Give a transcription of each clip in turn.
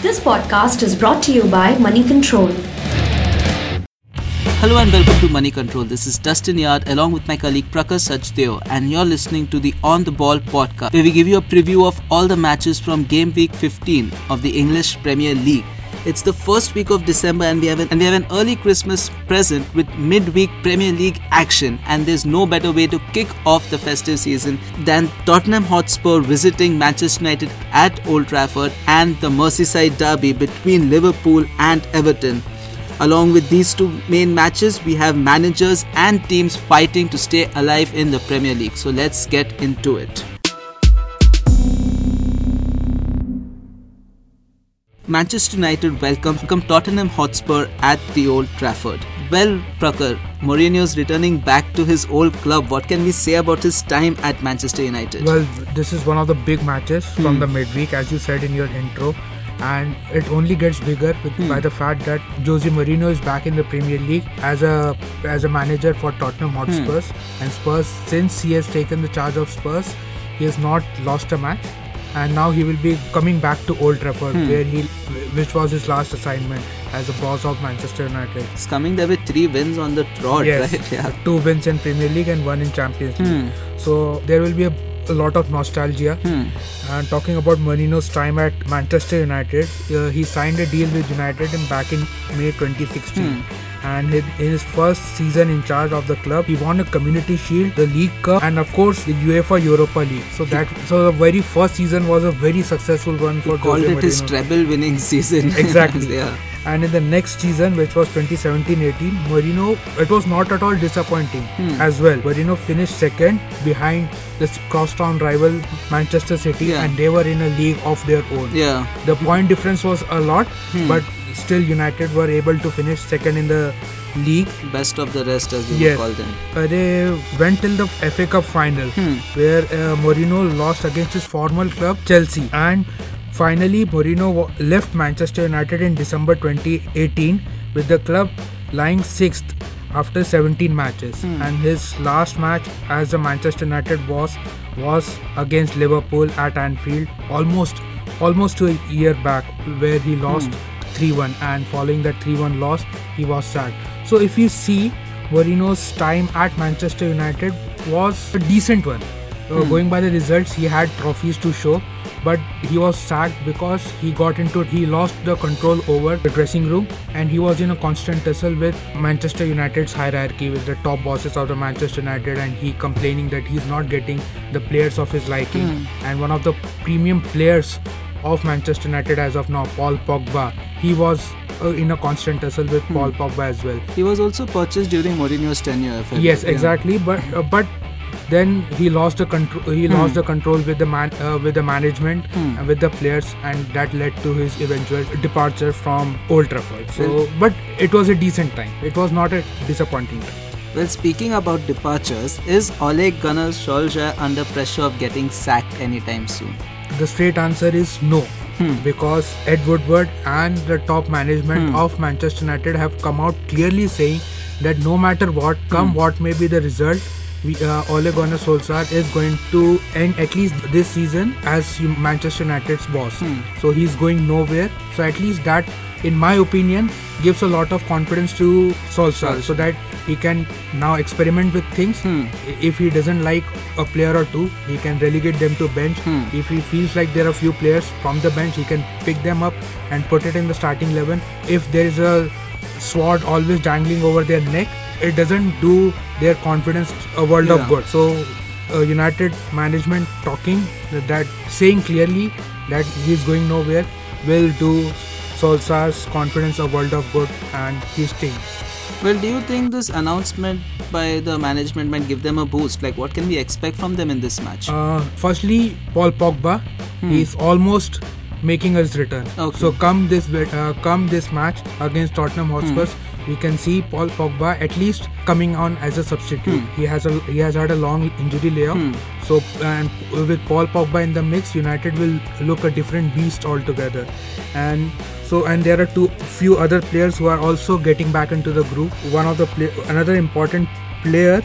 This podcast is brought to you by Money Control. Hello and welcome to Money Control. This is Dustin Yard along with my colleague Prakash Sachdeo, and you're listening to the On The Ball podcast, where we give you a preview of all the matches from game week 15 of the English Premier League. It's the first week of December and we have an early Christmas present with midweek Premier League action, and there's no better way to kick off the festive season than Tottenham Hotspur visiting Manchester United at Old Trafford and the Merseyside derby between Liverpool and Everton. Along with these two main matches, we have managers and teams fighting to stay alive in the Premier League. So let's get into it. Manchester United welcome Tottenham Hotspur at the Old Trafford. Well, Prakar, Mourinho's returning back to his old club. What can we say about his time at Manchester United? Well, this is one of the big matches from the midweek, as you said in your intro. And it only gets bigger by the fact that Jose Mourinho is back in the Premier League as a manager for Tottenham Hotspurs. And Spurs, since he has taken the charge of Spurs, he has not lost a match. And now he will be coming back to Old Trafford, which was his last assignment as a boss of Manchester United. He's coming there with 3 wins on the trot, yes, right? Yeah. 2 wins in Premier League and 1 in Champions League. So there will be a lot of nostalgia. And talking about Mourinho's time at Manchester United, he signed a deal with United back in May 2016. And in his first season in charge of the club, he won a Community Shield, the League Cup, and of course the UEFA Europa League. So the very first season was a very successful one for Jose Mourinho. He called it his treble-winning season. Exactly. Yeah. And in the next season, which was 2017-18, Mourinho, it was not at all disappointing as well. Mourinho finished second behind this crosstown rival Manchester City, and they were in a league of their own. Yeah. The point difference was a lot, but still United were able to finish second in the league. Best of the rest, as we would call them. They went till the FA Cup final, where Mourinho lost against his former club Chelsea. And finally, Mourinho left Manchester United in December 2018 with the club lying 6th after 17 matches. And his last match as a Manchester United boss was against Liverpool at Anfield almost to a year back, where he lost 3-1, and following that 3-1 loss, he was sacked. So if you see, Mourinho's time at Manchester United was a decent one. Going by the results, he had trophies to show, but he was sacked because he lost the control over the dressing room, and he was in a constant tussle with Manchester United's hierarchy, with the top bosses of the Manchester United, and he complaining that he's not getting the players of his liking. And one of the premium players of Manchester United as of now, Paul Pogba, he was in a constant tussle with Paul Pogba as well. He was also purchased during Mourinho's tenure. Yes, exactly. But then he lost the control. He lost the control with the management and with the players, and that led to his eventual departure from Old Trafford. So, but it was a decent time. It was not a disappointing time. Well, speaking about departures, is Ole Gunnar Solskjaer under pressure of getting sacked anytime soon? The straight answer is no. Because Ed Woodward and the top management of Manchester United have come out clearly saying that no matter what, what may be the result, Ole Gunnar Solskjaer is going to end at least this season as Manchester United's boss. So he's going nowhere. So at least that, in my opinion, gives a lot of confidence to Solskjaer, so that he can now experiment with things. If he doesn't like a player or two, he can relegate them to bench. If he feels like there are few players from the bench, he can pick them up and put it in the starting 11. If there is a sword always dangling over their neck, it doesn't do their confidence a world of good. So United management saying clearly that he's going nowhere will do Solskjaer's confidence a world of good, and he's staying. Well, do you think this announcement by the management might give them a boost? Like, what can we expect from them in this match? Firstly, Paul Pogba, he's almost making his return. Okay. So come this match against Tottenham Hotspurs, we can see Paul Pogba at least coming on as a substitute. He has had a long injury layoff. So, and with Paul Pogba in the mix, United will look a different beast altogether. And there are few other players who are also getting back into the group. Another important player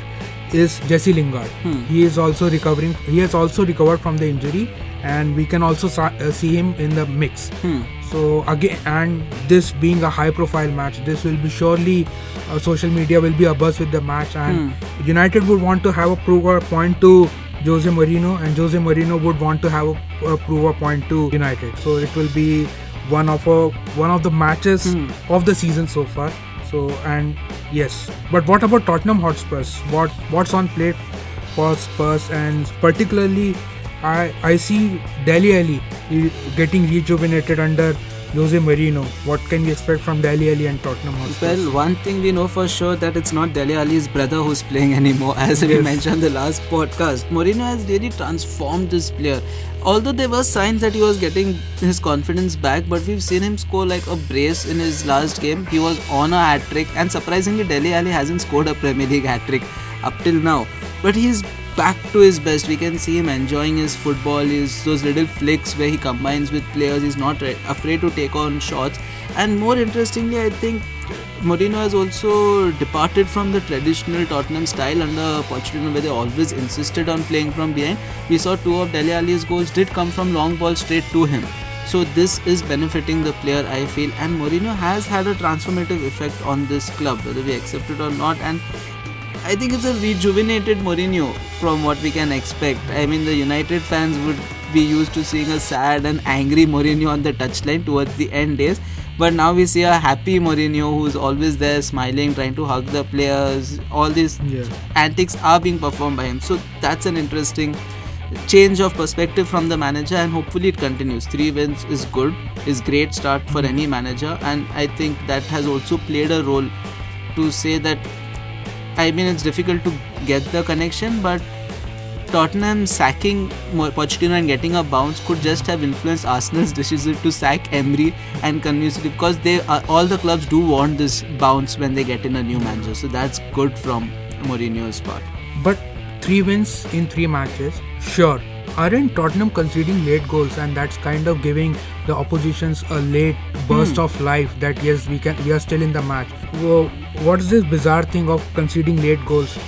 is Jesse Lingard. He is also recovering. He has also recovered from the injury, and we can also see him in the mix. So again, and this being a high-profile match, this will be surely social media will be abuzz with the match, and United would want to have a prove a point to Jose Mourinho, and Jose Mourinho would want to have a prove a point to United. So it will be one of the matches of the season so far. So, and yes, but what about Tottenham Hotspurs? What's on plate for Spurs, and particularly I see Dele Alli getting rejuvenated under Jose Mourinho. What can we expect from Dele Alli and Tottenham Hotspur? Well, one thing we know for sure, that it's not Dele Alli's brother who's playing anymore. As we mentioned in the last podcast, Mourinho has really transformed this player. Although there were signs that he was getting his confidence back, but we've seen him score like a brace in his last game. He was on a hat-trick, and surprisingly Dele Alli hasn't scored a Premier League hat-trick up till now. But he's back to his best. We can see him enjoying his football, those little flicks where he combines with players. He's not afraid to take on shots. And more interestingly, I think Mourinho has also departed from the traditional Tottenham style under Pochettino, where they always insisted on playing from behind. We saw 2 of Dele Alli's goals did come from long balls straight to him. So this is benefiting the player, I feel, and Mourinho has had a transformative effect on this club, whether we accept it or not. And I think it's a rejuvenated Mourinho from what we can expect. I mean, the United fans would be used to seeing a sad and angry Mourinho on the touchline towards the end days, but now we see a happy Mourinho who's always there smiling, trying to hug the players. All these antics are being performed by him, so that's an interesting change of perspective from the manager, and hopefully it continues. 3 wins is good, is great start for any manager, and I think that has also played a role to say that, I mean, it's difficult to get the connection, but Tottenham sacking Pochettino and getting a bounce could just have influenced Arsenal's decision to sack Emery and convincingly, because all the clubs do want this bounce when they get in a new manager. So that's good from Mourinho's part. But 3 wins in 3 matches, sure. Aren't Tottenham conceding late goals, and that's kind of giving the oppositions a late burst of life that yes, we are still in the match. Well, what is this bizarre thing of conceding late goals?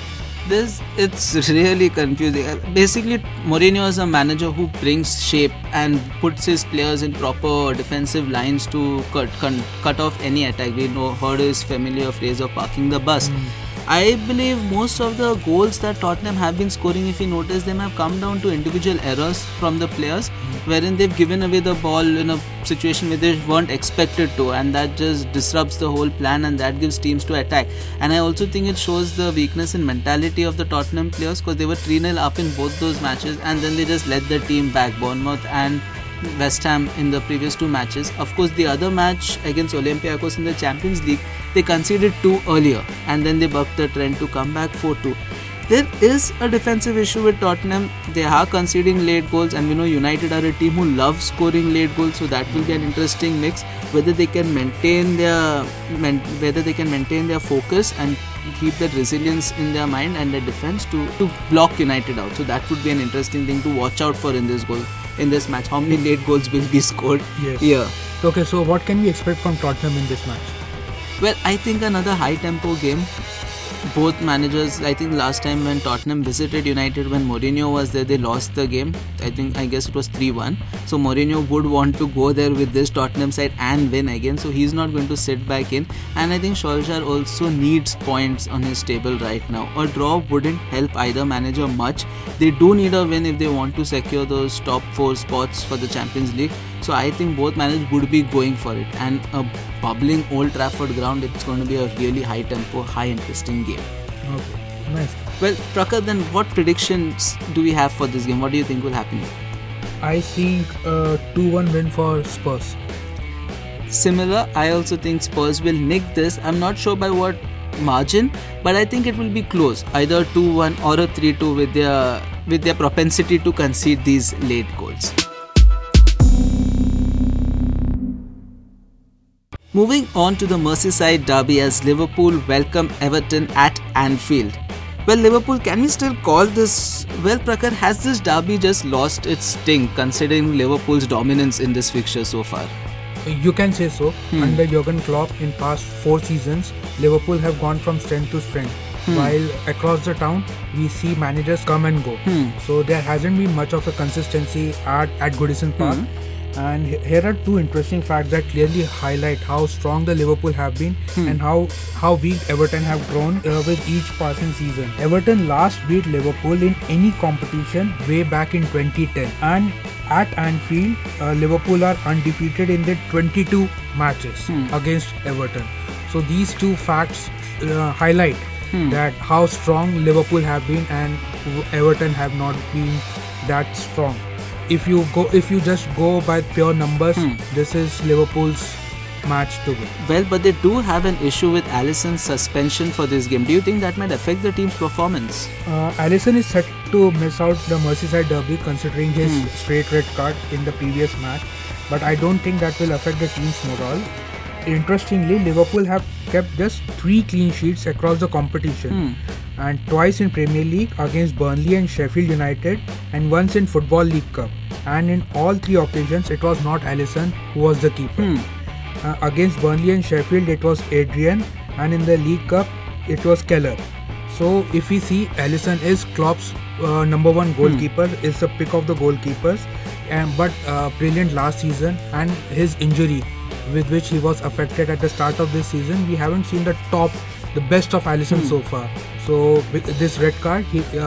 It's really confusing. Basically, Mourinho is a manager who brings shape and puts his players in proper defensive lines to cut off any attack. We heard his familiar phrase of parking the bus. I believe most of the goals that Tottenham have been scoring, if you notice them, have come down to individual errors from the players, wherein they've given away the ball in a situation where they weren't expected to, and that just disrupts the whole plan, and that gives teams to attack. And I also think it shows the weakness in mentality of the Tottenham players, because they were 3-0 up in both those matches, and then they just let the team back. Bournemouth and West Ham in the previous 2 matches. Of course, the other match against Olympiacos in the Champions League, they conceded 2 earlier, and then they bucked the trend to come back 4-2. There is a defensive issue with Tottenham. They are conceding late goals, and we know United are a team who loves scoring late goals, so that will be an interesting mix. Whether they can maintain their focus and keep that resilience in their mind and their defense to block United out. So that would be an interesting thing to watch out for in this match. How many late goals will be scored here? Okay, so what can we expect from Tottenham in this match? Well, I think another high-tempo game. Both managers, I think last time when Tottenham visited United, when Mourinho was there, they lost the game. I guess it was 3-1. So Mourinho would want to go there with this Tottenham side and win again. So he's not going to sit back in. And I think Solskjaer also needs points on his table right now. A draw wouldn't help either manager much. They do need a win if they want to secure those top 4 spots for the Champions League. So I think both managers would be going for it. And a bubbling Old Trafford ground, it's going to be a really high tempo, high interesting game. Okay, nice. Well, Prakhar, then what predictions do we have for this game? What do you think will happen? I think a 2-1 win for Spurs. Similar, I also think Spurs will nick this. I'm not sure by what margin, but I think it will be close. Either 2-1 or a 3-2 with their propensity to concede these late goals. Moving on to the Merseyside derby as Liverpool welcome Everton at Anfield. Well, Liverpool, can we still call this? Well, Prakhar, has this derby just lost its sting considering Liverpool's dominance in this fixture so far? You can say so. Under Jurgen Klopp in past 4 seasons, Liverpool have gone from strength to strength. while across the town we see managers come and go. So there hasn't been much of a consistency at Goodison Park. And here are two interesting facts that clearly highlight how strong the Liverpool have been and how weak Everton have grown with each passing season. Everton last beat Liverpool in any competition way back in 2010, and at Anfield, Liverpool are undefeated in their 22 matches against Everton. So these two facts highlight that how strong Liverpool have been and Everton have not been that strong. If you just go by pure numbers, this is Liverpool's match to win. Well, but they do have an issue with Alisson's suspension for this game. Do you think that might affect the team's performance? Alisson is set to miss out the Merseyside derby considering his straight red card in the previous match, but I don't think that will affect the team's morale. Interestingly, Liverpool have kept just 3 clean sheets across the competition, and twice in Premier League against Burnley and Sheffield United, and once in Football League Cup. And in all 3 occasions, it was not Alisson who was the keeper. Against Burnley and Sheffield, it was Adrian, and in the League Cup, it was Keller. So if we see, Alisson is Klopp's number 1 goalkeeper, is the pick of the goalkeepers, but brilliant last season, and his injury with which he was affected at the start of this season, we haven't seen the best of Alisson so far. So with this red card,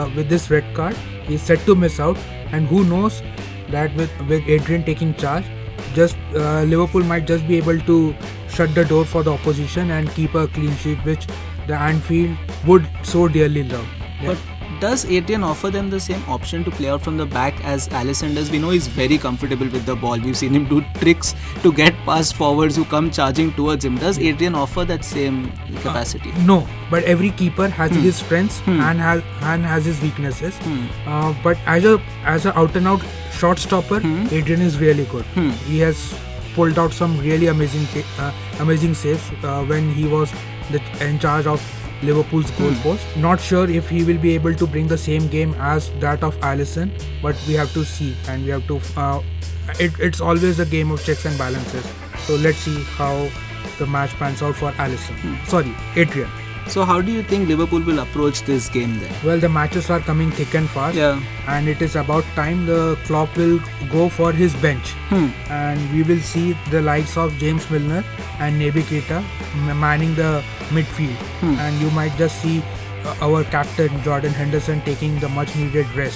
he's set to miss out, and who knows that with Adrian taking charge, just Liverpool might just be able to shut the door for the opposition and keep a clean sheet, which the Anfield would so dearly love. But does Adrian offer them the same option to play out from the back as Alisson does? We know he's very comfortable with the ball. We've seen him do tricks to get past forwards who come charging towards him. Does Adrian offer that same capacity? No, but every keeper has his strengths and has his weaknesses. But as a out and out shot stopper, Adrian is really good. He has pulled out some really amazing saves when he was in charge of Liverpool's goal post. Not sure if he will be able to bring the same game as that of Alisson, but we have to see, and we have to. It's always a game of checks and balances. So let's see how the match pans out for Adrian. So how do you think Liverpool will approach this game then? Well, the matches are coming thick and fast, and it is about time the Klopp will go for his bench, and we will see the likes of James Milner and Naby Keita manning the midfield, and you might just see our captain Jordan Henderson taking the much needed rest.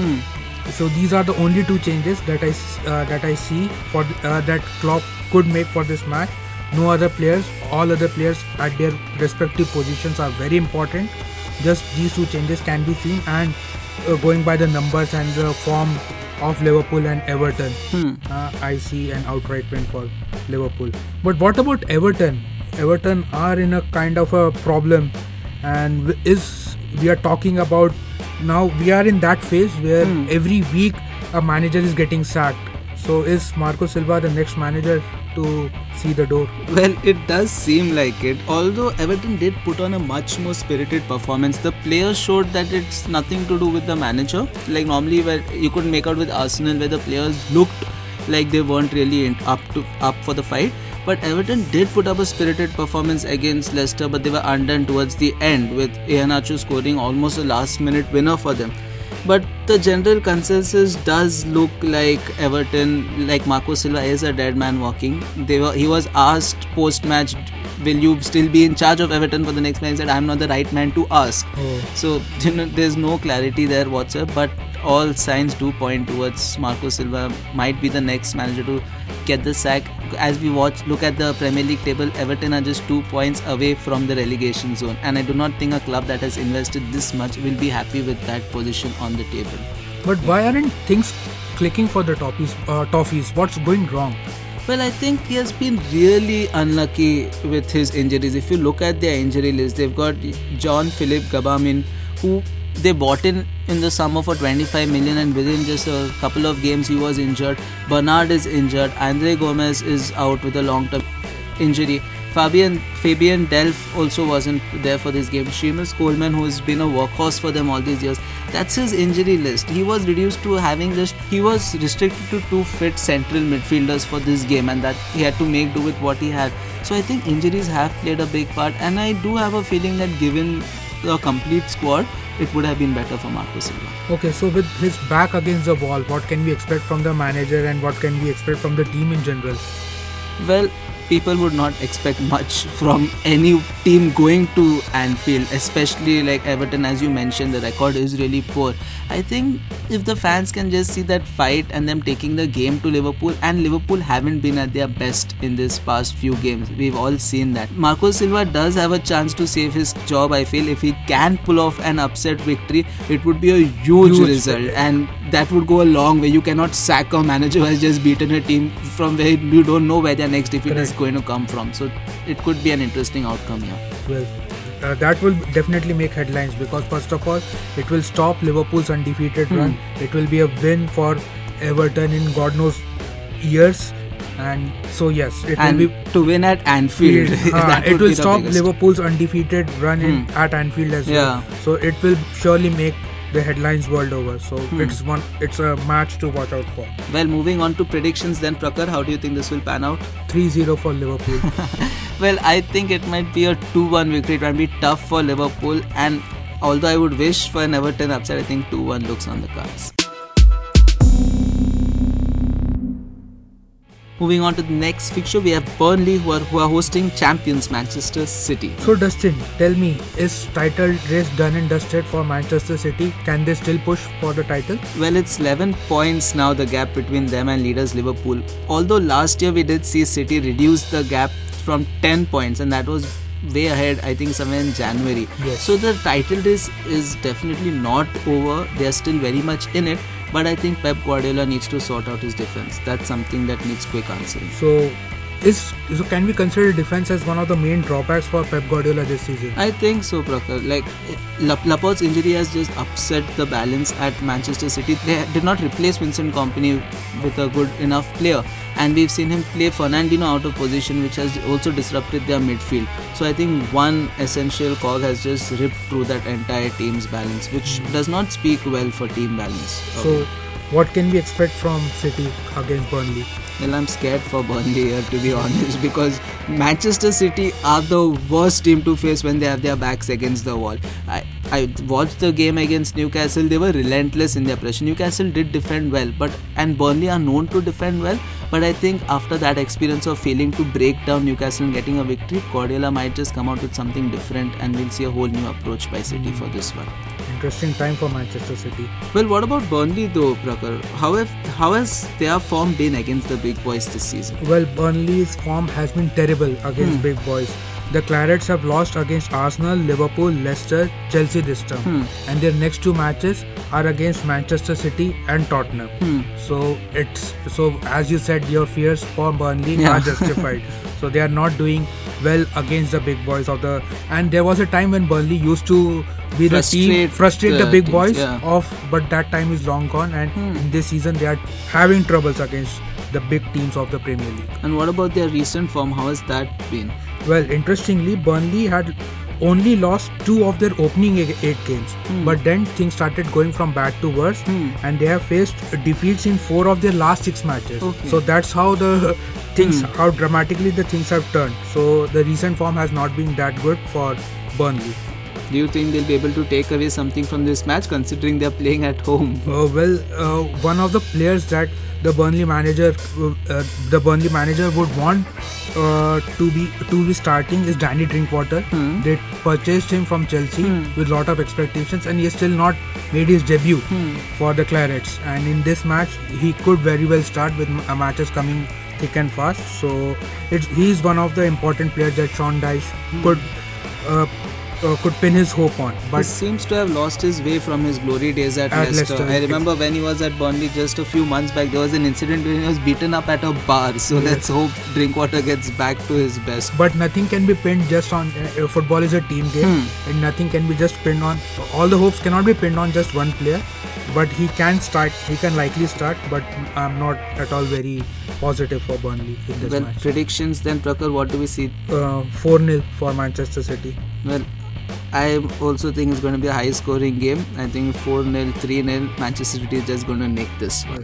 So these are the only 2 changes that I see for that Klopp could make for this match. No other players, all other players at their respective positions are very important. Just these 2 changes can be seen, and going by the numbers and the form of Liverpool and Everton, I see an outright win for Liverpool. But what about Everton? Everton are in a kind of a problem, and we are talking about now we are in that phase where every week a manager is getting sacked. So is Marco Silva the next manager to see the door? Well, it does seem like it. Although Everton did put on a much more spirited performance, the players showed that it's nothing to do with the manager. Like normally where you could make out with Arsenal where the players looked like they weren't really up for the fight. But Everton did put up a spirited performance against Leicester, but they were undone towards the end with Iheanacho scoring almost a last minute winner for them. But the general consensus does look like Everton, like Marco Silva is a dead man walking. He was asked post-match, will you still be in charge of Everton for the next match? He said, I'm not the right man to ask. So, there's no clarity there whatsoever, but all signs do point towards Marco Silva might be the next manager to get the sack. As we look at the Premier League table, Everton are just 2 points away from the relegation zone, and I do not think a club that has invested this much will be happy with that position on the table. But why aren't things clicking for the Toffees? What's going wrong? Well, I think he has been really unlucky with his injuries. If you look at their injury list, they've got Jean-Philippe Gbamin, who they bought in the summer for 25 million, and within just a couple of games he was injured. Bernard is injured. Andre Gomez is out with a long-term injury. Fabian Delph also wasn't there for this game. Seamus Coleman, who has been a workhorse for them all these years, that's his injury list. He was reduced to he was restricted to 2 fit central midfielders for this game, and that he had to make do with what he had. So I think injuries have played a big part, and I do have a feeling that given a complete squad, it would have been better for Marco Silva. Okay, so with his back against the wall, what can we expect from the manager and what can we expect from the team in general? Well, people would not expect much from any team going to Anfield, especially like Everton. As you mentioned, the record is really poor. I think if the fans can just see that fight and them taking the game to Liverpool, and Liverpool haven't been at their best in this past few games, we've all seen that. Marco Silva does have a chance to save his job. I feel if he can pull off an upset victory, it would be a huge result, and that would go a long way. You cannot sack a manager who has just beaten a team from where you don't know where their next defeat is going to come from. So it could be an interesting outcome here. Well, that will definitely make headlines because first of all, it will stop Liverpool's undefeated run. It will be a win for Everton in God knows years. And so yes, it will be to win at Anfield. It will stop Liverpool's undefeated run at Anfield as well. So it will surely make the headlines world over. So it's a match to watch out for. Well, moving on to predictions then, Prakhar, how do you think this will pan out? 3-0 for Liverpool. Well, I think it might be a 2-1 victory. It might be tough for Liverpool, and although I would wish for an Everton upset, I think 2-1 looks on the cards. Moving on to the next fixture, we have Burnley who are hosting champions Manchester City. So Dustin, tell me, is title race done and dusted for Manchester City? Can they still push for the title? Well, it's 11 points now, the gap between them and leaders Liverpool. Although last year we did see City reduce the gap from 10 points, and that was way ahead, I think somewhere in January. Yes. So the title race is definitely not over. They are still very much in it. But I think Pep Guardiola needs to sort out his defense. That's something that needs quick answering. So can we consider defense as one of the main drawbacks for Pep Guardiola this season? I think so, Prakhar. Like Laporte's injury has just upset the balance at Manchester City. They did not replace Vincent Kompany with a good enough player, and we've seen him play Fernandinho out of position, which has also disrupted their midfield. So I think one essential cog has just ripped through that entire team's balance, which does not speak well for team balance. So what can we expect from City against Burnley? Well, I'm scared for Burnley here, to be honest, because Manchester City are the worst team to face when they have their backs against the wall. I watched the game against Newcastle. They were relentless in their pressure. Newcastle did defend well, and Burnley are known to defend well. But I think after that experience of failing to break down Newcastle and getting a victory, Guardiola might just come out with something different, and we'll see a whole new approach by City for this one. Interesting time for Manchester City. Well, what about Burnley though, Prakhar? How has their form been against the big boys this season? Well, Burnley's form has been terrible against big boys. The Clarets have lost against Arsenal, Liverpool, Leicester, Chelsea this term. And their next two matches are against Manchester City and Tottenham. So as you said, your fears for Burnley are justified. So they are not doing well against the big boys and there was a time when Burnley used to be frustrate the big boys but that time is long gone, and in this season they are having troubles against the big teams of the Premier League. And what about their recent form? How has that been? Well, interestingly, Burnley had only lost 2 of their opening 8 games, but then things started going from bad to worse, and they have faced defeats in 4 of their last 6 matches. So that's how how dramatically the things have turned. So the recent form has not been that good for Burnley. Do you think they'll be able to take away something from this match, considering they're playing at home? One of the players that the Burnley manager would want to be starting is Danny Drinkwater. They purchased him from Chelsea with lot of expectations, and he has still not made his debut for the Clarets. And in this match, he could very well start with matches coming thick and fast. So he's one of the important players that Sean Dyche could pin his hope on. But he seems to have lost his way from his glory days at Leicester. I remember when he was at Burnley just a few months back, there was an incident when he was beaten up at a bar. So let's hope Drinkwater gets back to his best. But nothing can be pinned just on football is a team game, and nothing can be just pinned on. All the hopes cannot be pinned on just one player. But he can likely start, but I'm not at all very positive for Burnley in this match. Predictions then, Prakhar, what do we see? 4-0 for Manchester City. Well, I also think it's going to be a high scoring game. I think 4-0, 3-0, Manchester City is just going to nick this one.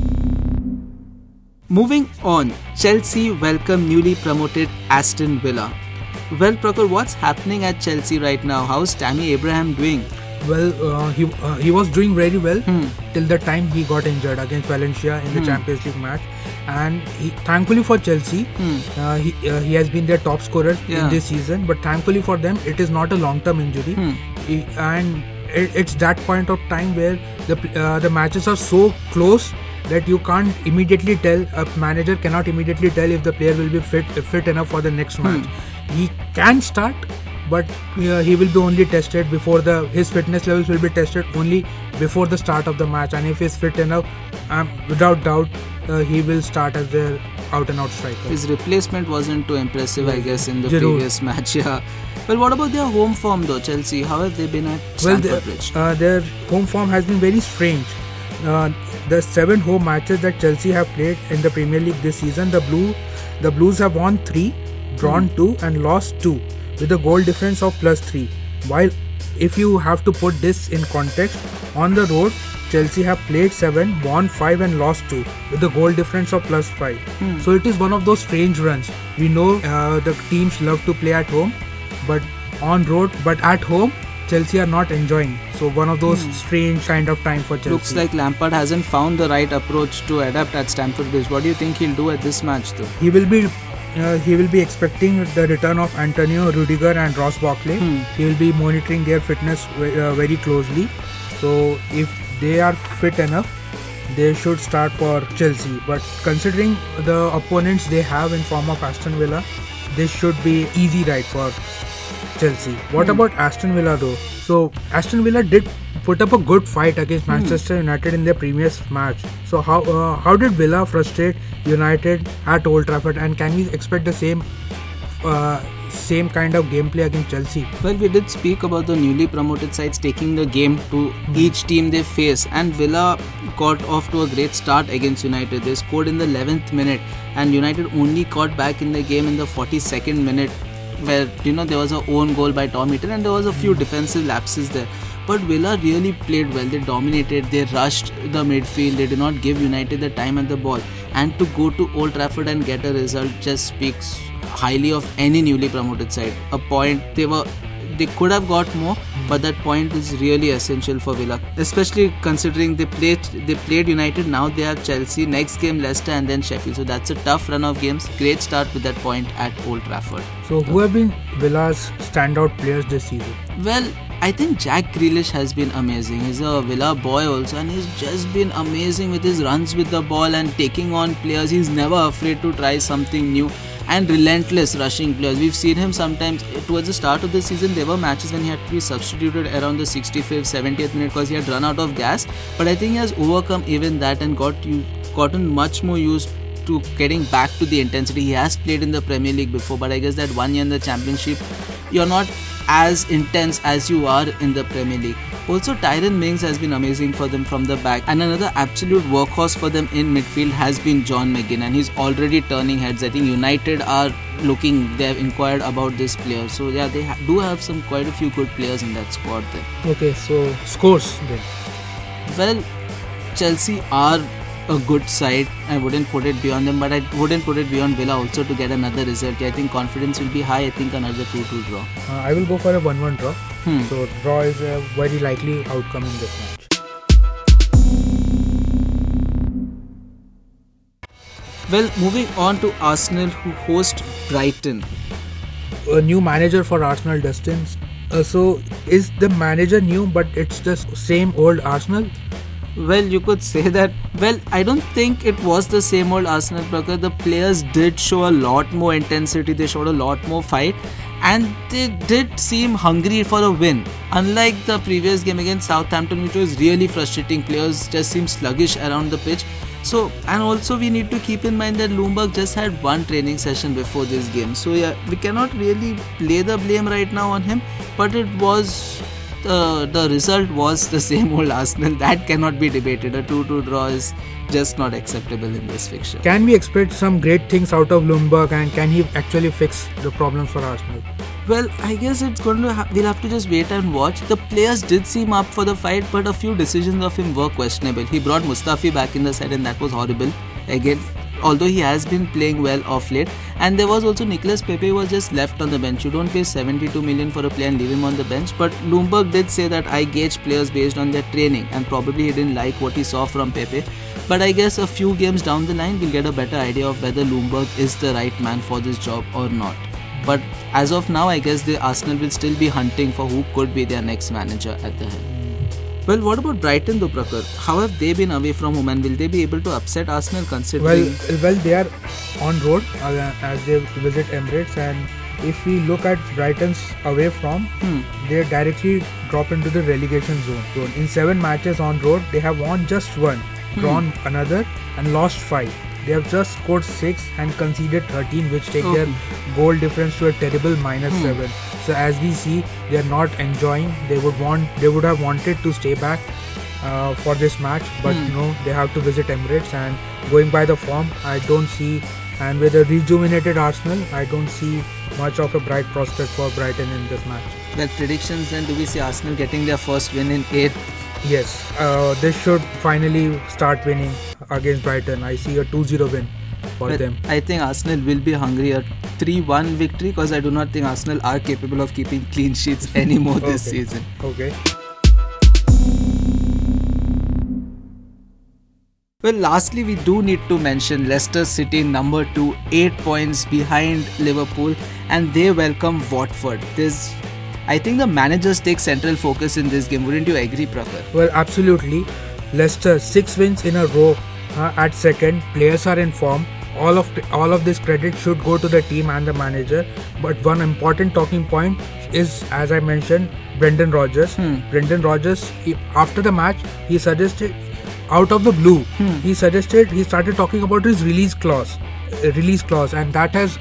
Moving on, Chelsea welcome newly promoted Aston Villa. Well, Prakhar, what's happening at Chelsea right now? How's Tammy Abraham doing? Well, he was doing very well till the time he got injured against Valencia in the Champions League match. And thankfully for Chelsea, he has been their top scorer in this season. But thankfully for them, it is not a long-term injury. And it's that point of time where the matches are so close that you can't immediately tell. A manager cannot immediately tell if the player will be fit enough for the next match. He can start, but he will be only tested before his fitness levels will be tested only before the start of the match. And if he's fit enough, without doubt, he will start as their out-and-out striker. His replacement wasn't too impressive, I guess, in the previous match. Yeah. Well, what about their home form though, Chelsea? How have they been at Stamford Bridge? Their home form has been very strange. The 7 home matches that Chelsea have played in the Premier League this season, the Blues have won 3, drawn 2 and lost 2 with a goal difference of +3. While if you have to put this in context, on the road Chelsea have played 7, won 5 and lost 2 with a goal difference of +5. So it is one of those strange runs. We know the teams love to play at home, but at home Chelsea are not enjoying. So one of those strange kind of time for Chelsea. Looks like Lampard hasn't found the right approach to adapt at Stamford Bridge. What do you think he'll do at this match though? He will be expecting the return of Antonio Rudiger and Ross Barkley. He will be monitoring their fitness very closely. So if they are fit enough, they should start for Chelsea. But considering the opponents they have in form of Aston Villa, this should be easy ride for Chelsea. What about Aston Villa though? So Aston Villa did put up a good fight against Manchester United in their previous match. So how did Villa frustrate United at Old Trafford, and can we expect the same kind of gameplay against Chelsea? Well, we did speak about the newly promoted sides taking the game to each team they face, and Villa got off to a great start against United. They scored in the 11th minute and United only got back in the game in the 42nd minute, where there was an own goal by Tom Heaton and there was a few defensive lapses there. But Villa really played well. They dominated, they rushed the midfield, they did not give United the time and the ball. And to go to Old Trafford and get a result just speaks highly of any newly promoted side. A point, they could have got more, but that point is really essential for Villa, especially considering they played United, now they have Chelsea, next game Leicester and then Sheffield. So that's a tough run of games. Great start with that point at Old Trafford. So who have been Villa's standout players this season? Well, I think Jack Grealish has been amazing. He's a Villa boy also, and he's just been amazing with his runs with the ball and taking on players. He's never afraid to try something new and relentless rushing players. We've seen him sometimes towards the start of the season. There were matches when he had to be substituted around the 65th, 70th minute because he had run out of gas. But I think he has overcome even that and gotten much more used to getting back to the intensity. He has played in the Premier League before, but I guess that 1 year in the Championship, you're not as intense as you are in the Premier League. Also, Tyrone Mings has been amazing for them from the back, and another absolute workhorse for them in midfield has been John McGinn, and he's already turning heads. I think United are they have inquired about this player. So yeah, they do have quite a few good players in that squad there. Okay, so scores then. Well, Chelsea are a good side. I wouldn't put it beyond them, but I wouldn't put it beyond Villa also to get another result. I think confidence will be high. I think another 2-2 draw. I will go for a 1-1 draw. So draw is a very likely outcome in this match. Well, moving on to Arsenal, who host Brighton. A new manager for Arsenal, Dustin. So is the manager new, but it's the same old Arsenal? Well, you could say that. Well, I don't think it was the same old Arsenal, because the players did show a lot more intensity, they showed a lot more fight, and they did seem hungry for a win. Unlike the previous game against Southampton, which was really frustrating, players just seemed sluggish around the pitch. So, and also we need to keep in mind that Ljungberg just had one training session before this game. So yeah, we cannot really lay the blame right now on him, but it was... The result was the same old Arsenal. That cannot be debated. A 2-2 draw is just not acceptable in this fixture. Can we expect some great things out of Ljungberg, and can he actually fix the problems for Arsenal? Well, I guess it's going to we'll have to just wait and watch. The players did seem up for the fight, but a few decisions of him were questionable. He brought Mustafi back in the side, and that was horrible. Again, although he has been playing well of late. And there was also Nicolas Pepe who was just left on the bench. You don't pay 72 million for a player and leave him on the bench. But Bloomberg did say that I gauge players based on their training, and probably he didn't like what he saw from Pepe. But I guess a few games down the line we'll get a better idea of whether Bloomberg is the right man for this job or not. But as of now, I guess the Arsenal will still be hunting for who could be their next manager at the helm. Well, what about Brighton though, Prakhar? How have they been away from home, and will they be able to upset Arsenal considering... Well, they are on road as they visit Emirates, and if we look at Brighton's away from, they directly drop into the relegation zone. In 7 matches on road, they have won just 1, drawn another, and lost 5. They have just scored 6 and conceded 13, which take their goal difference to a terrible -7. So as we see, they are not enjoying. They would have wanted to stay back for this match, but they have to visit Emirates. And going by the form, I don't see, and with a rejuvenated Arsenal, I don't see much of a bright prospect for Brighton in this match. Well, predictions then, do we see Arsenal getting their first win in 8? Yes, they should finally start winning against Brighton. I see a 2-0 win for them. I think Arsenal will be hungry a 3-1 victory, because I do not think Arsenal are capable of keeping clean sheets anymore this season. Okay. Well, lastly, we do need to mention Leicester City number 2, 8 points behind Liverpool, and they welcome Watford. I think the managers take central focus in this game. Wouldn't you agree, Prakhar? Well, absolutely. Leicester 6 wins in a row at second. Players are in form. All of this credit should go to the team and the manager. But one important talking point is, as I mentioned, Brendan Rodgers. Brendan Rodgers, after the match, he suggested, out of the blue, he started talking about his release clause, and that has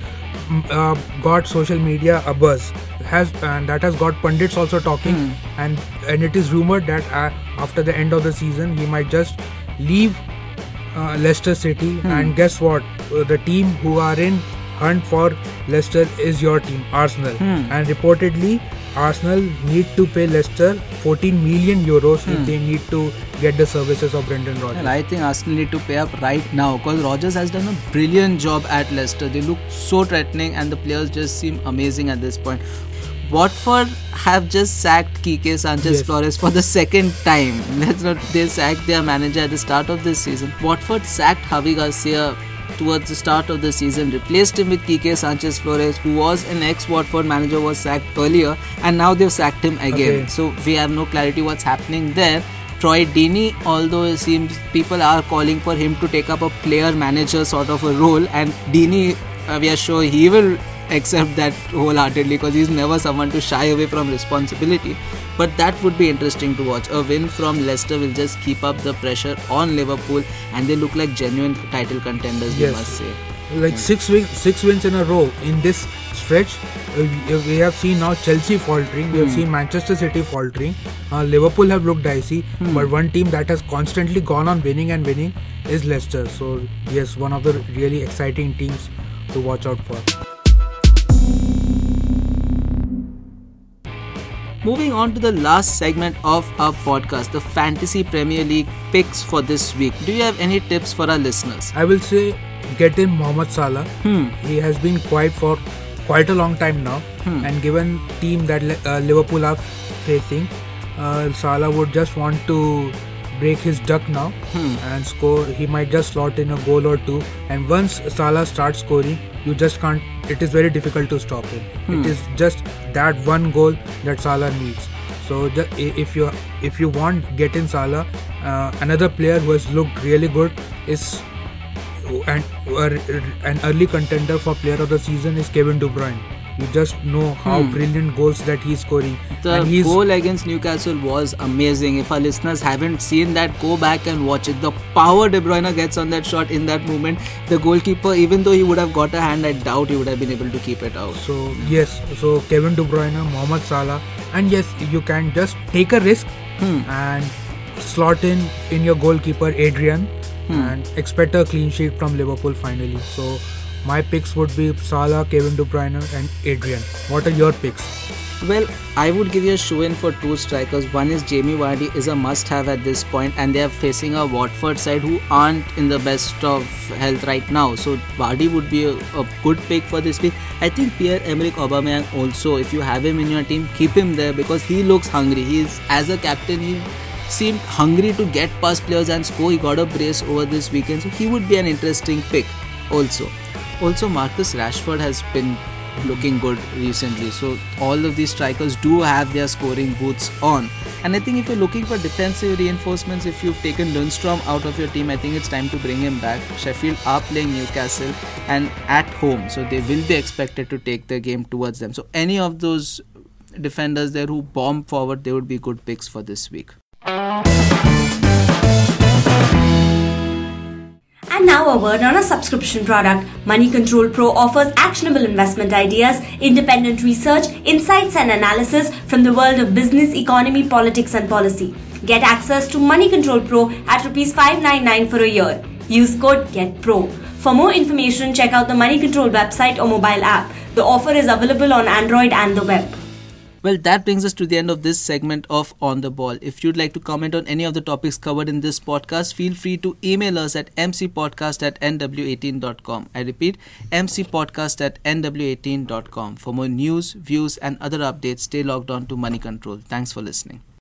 got social media a buzz. And that has got pundits also talking, and it is rumored that after the end of the season he might just leave Leicester City. And guess what? The team who are in hunt for Leicester is your team, Arsenal. And reportedly, Arsenal need to pay Leicester 14 million euros if they need to get the services of Brendan Rodgers. Well, I think Arsenal need to pay up right now, because Rodgers has done a brilliant job at Leicester. They look so threatening and the players just seem amazing at this point. Watford have just sacked Quique Sanchez-Flores for the second time. They sacked their manager at the start of this season. Watford sacked Javi Garcia towards the start of the season, replaced him with Quique Sanchez-Flores, who was an ex-Watford manager, was sacked earlier, and now they've sacked him again. So we have no clarity what's happening there. Troy Deeney, although it seems people are calling for him to take up a player-manager sort of a role, and Deeney, we are sure he will accept that wholeheartedly, because he's never someone to shy away from responsibility. But that would be interesting to watch. A win from Leicester will just keep up the pressure on Liverpool, and they look like genuine title contenders, we must say. Like 6 wins in a row in this stretch. We have seen now Chelsea faltering, we have seen Manchester City faltering, Liverpool have looked dicey, but one team that has constantly gone on winning is Leicester. So yes, one of the really exciting teams to watch out for. Moving on to the last segment of our podcast, the Fantasy Premier League picks for this week. Do you have any tips for our listeners? I will say get in Mohamed Salah. He has been quiet for quite a long time now, and given team that Liverpool are facing, Salah would just want to break his duck now and score. He might just slot in a goal or two, and once Salah starts scoring, you just can't. It is very difficult to stop him. It is just that one goal that Salah needs. So if you want, get in Salah. Another player who has looked really good is an early contender for player of the season is Kevin De Bruyne. You just know how brilliant goals that he's scoring. The goal against Newcastle was amazing. If our listeners haven't seen that, go back and watch it. The power De Bruyne gets on that shot in that moment. The goalkeeper, even though he would have got a hand, I doubt he would have been able to keep it out. So yes, so Kevin De Bruyne, Mohamed Salah, and yes, you can just take a risk and slot in your goalkeeper Adrian and expect a clean sheet from Liverpool finally. So My picks would be Salah, Kevin De Bruyne and Adrian. What are your picks? Well, I would give you a shoe-in for two strikers. One is Jamie Vardy is a must-have at this point, and they are facing a Watford side who aren't in the best of health right now. So Vardy would be a good pick for this week. I think Pierre-Emerick Aubameyang also, if you have him in your team, keep him there because he looks hungry. He is, as a captain, he seemed hungry to get past players and score. He got a brace over this weekend, so he would be an interesting pick also. Also, Marcus Rashford has been looking good recently, so all of these strikers do have their scoring boots on. And I think if you're looking for defensive reinforcements, if you've taken Lundstrom out of your team, I think it's time to bring him back. Sheffield are playing Newcastle and at home, so they will be expected to take the game towards them. So any of those defenders there who bomb forward, they would be good picks for this week. And now a word on a subscription product. Money Control Pro offers actionable investment ideas, independent research, insights and analysis from the world of business, economy, politics and policy. Get access to Money Control Pro at Rs 599 for a year. Use code GETPRO. For more information, check out the Money Control website or mobile app. The offer is available on Android and the web. Well, that brings us to the end of this segment of On The Ball. If you'd like to comment on any of the topics covered in this podcast, feel free to email us at mcpodcast@nw18.com. I repeat, mcpodcast@nw18.com. For more news, views and other updates, stay logged on to Money Control. Thanks for listening.